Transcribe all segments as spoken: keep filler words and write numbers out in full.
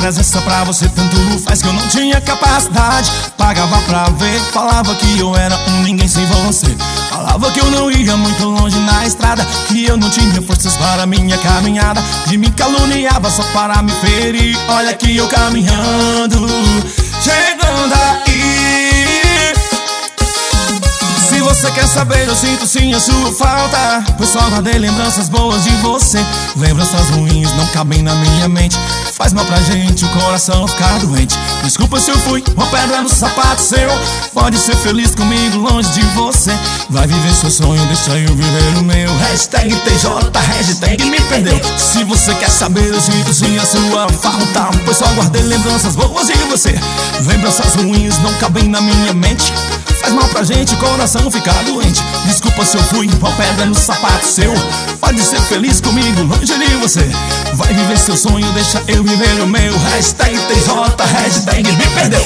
presença pra você tanto faz que eu não tinha capacidade. Pagava pra ver, falava que eu era um ninguém sem você. Falava que eu não ia muito longe na estrada, que eu não tinha forças para minha caminhada. De me caluniava só para me ferir. Olha que eu caminhando, chegando aí. Se você quer saber, eu sinto sim a sua falta, pois só guardei lembranças boas de você. Lembranças ruins não cabem na minha mente, faz mal pra gente, o coração ficar doente. Desculpa se eu fui uma pedra no sapato seu. Pode ser feliz comigo longe de você. Vai viver seu sonho, deixa eu viver o meu. Hashtag T J, hashtag me perdeu. Se você quer saber, eu sinto sim a sua falta, pois só guardei lembranças boas de você. Lembranças ruins não cabem na minha mente, faz mal pra gente, o coração ficar doente. Desculpa se eu fui uma pedra no sapato seu. Pode ser feliz comigo longe de você. Vai viver seu sonho, deixa eu viver o meu. Hashtag T J, hashtag me perdeu.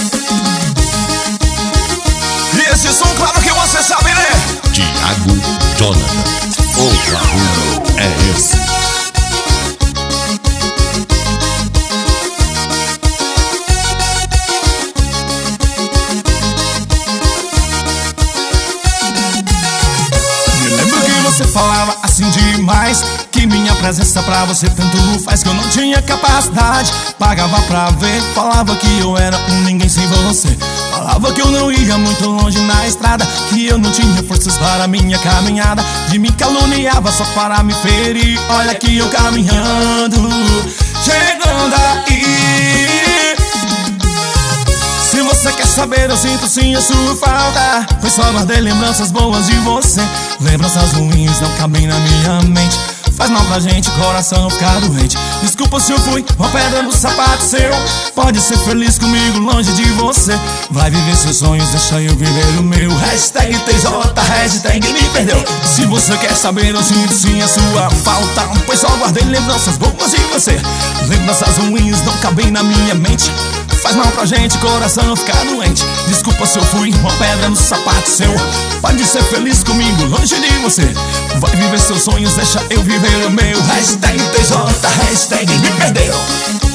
E esse som, claro que você sabe, né? Thiago Jonathan, o barulho é esse. Você falava assim demais, que minha presença pra você tanto faz que eu não tinha capacidade. Pagava pra ver, falava que eu era um ninguém sem você. Falava que eu não ia muito longe na estrada, que eu não tinha forças para minha caminhada. De me caluniava só para me ferir. Olha que eu caminhando, chegando aí. Se você quer saber, eu sinto sim a sua falta, pois só guardei lembranças boas de você. Lembranças ruins não cabem na minha mente, faz mal pra gente, coração ficar doente. Desculpa se eu fui uma pedra no sapato seu. Pode ser feliz comigo longe de você. Vai viver seus sonhos, deixa eu viver o meu. Hashtag T J, hashtag me perdeu. Se você quer saber, eu sinto sim a sua falta, pois só guardei lembranças boas de você. Lembranças ruins não cabem na minha mente, faz mal pra gente, coração ficar doente. Desculpa se eu fui uma pedra no sapato seu. Pode ser feliz comigo longe de você. Vai viver seus sonhos, deixa eu viver o meu. Hashtag T J, hashtag me perdeu.